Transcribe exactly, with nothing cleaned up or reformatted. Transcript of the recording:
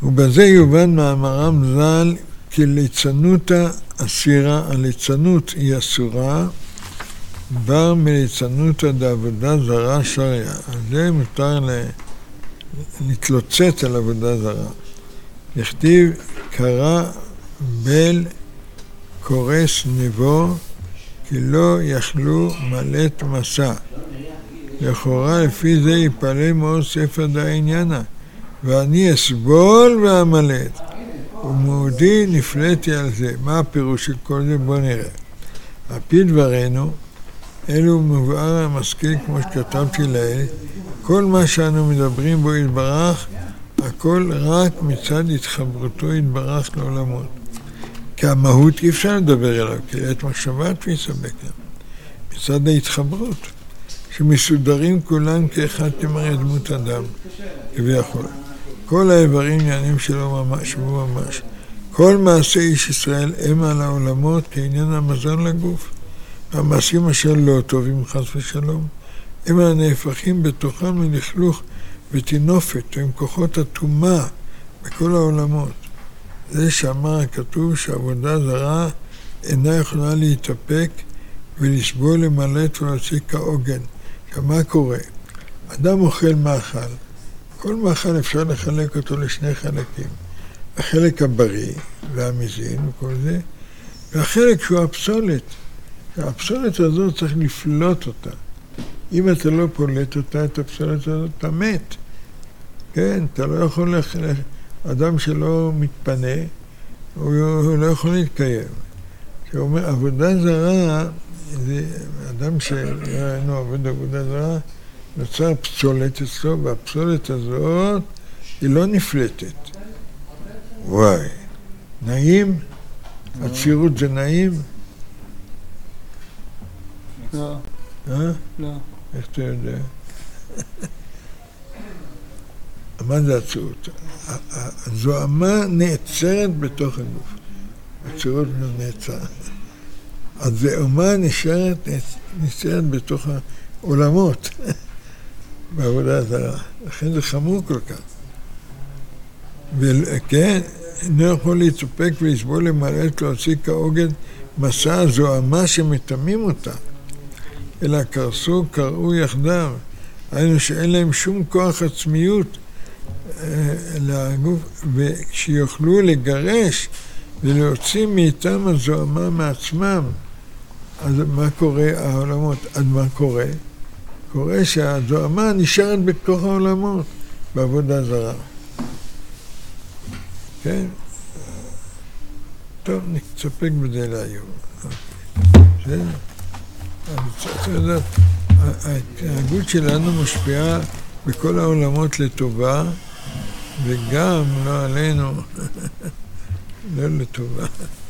ובזה יובן מאמרם ז"ל כי ליצנותא אסירה, הליצנות היא אסורה, בר מליצנותא דעבודה זרה שריה. אז זה מותר להתלוצץ על עבודה זרה. יכתיב קרא בל קורס נבו כי לא יכלו מלט מסע. לכאורה לפי זה יפעלה מאוד ספר דעניינה, ואני אסבול ואמלט, ומאודי נפלאתי על זה. מה הפירוש של כל זה? בוא נראה. על פי דברנו, אלו מבואר המשכיל כמו שכתבתי לעיל, כל מה שאנו מדברים בו יתברך, הכל רק מצד התחברותו יתברך לעולמות. כי המהות אי אפשר לדבר אליו, כי את מחשבה תספק לה. מצד ההתחברות, שמסודרים כולם כאחד כמראה דמות אדם, כביכול. כל האיברים עניינים שלו ממש והוא ממש. כל מעשה איש ישראל הם על העולמות כעניין המזון לגוף. והמעשים אשר לא טובים חס ושלום, הם הנהפכים בתוכם מלכלוך ותינופת עם כוחות הטומאה בכל העולמות. זה שאמר הכתוב שעבודה זרה אינה יכולה להתאפק ולסבול למלט ולהוציא כעוגן. עכשיו מה קורה? אדם אוכל מאכל, כל מאכל אפשר לחלק אותו לשני חלקים. החלק הבריא והמזין וכל זה, והחלק שהוא הפסולת. הפסולת הזאת צריך לפלוט אותה. אם אתה לא פולט אותה, את הפסולת הזאת, אתה מת. כן, אתה לא יכול, לח... אדם שלא מתפנה, הוא, הוא לא יכול להתקיים. שאומר, עבודה זרה, זה אדם שראינו עבוד עבודה זרה, נוצר פסולת אצלו, והפסולת הזאת היא לא נפלטת. וואי, נעים? הצירות זה נעים? לא. אה? לא. איך אתה יודע? מה זה הצירות? הזוהמה נעצרת בתוך הגוף. הצירות לא נעצרת. הזוהמה נשארת, נשארת בתוך העולמות בעבודה הזרה. לכן זה חמור כל כך. וכן, לא יכול להתאפק ולסבול למלט להוציא כעוגן מסע הזוהמה שמטמאים אותה. אלא קרסו, קראו יחדיו. היינו שאין להם שום כוח עצמיות לגוף, ושיוכלו לגרש ולהוציא מאיתם הזוהמה מעצמם. אז מה קורה העולמות? אז מה קורה? קורה שהזוהמה נשארת בתוך העולמות בעבודה זרה. כן? טוב, נסתפק בזה להיום. בסדר? אתה יודע, ההתנהגות שלנו משפיעה בכל העולמות לטובה, וגם לא עלינו, לא לטובה.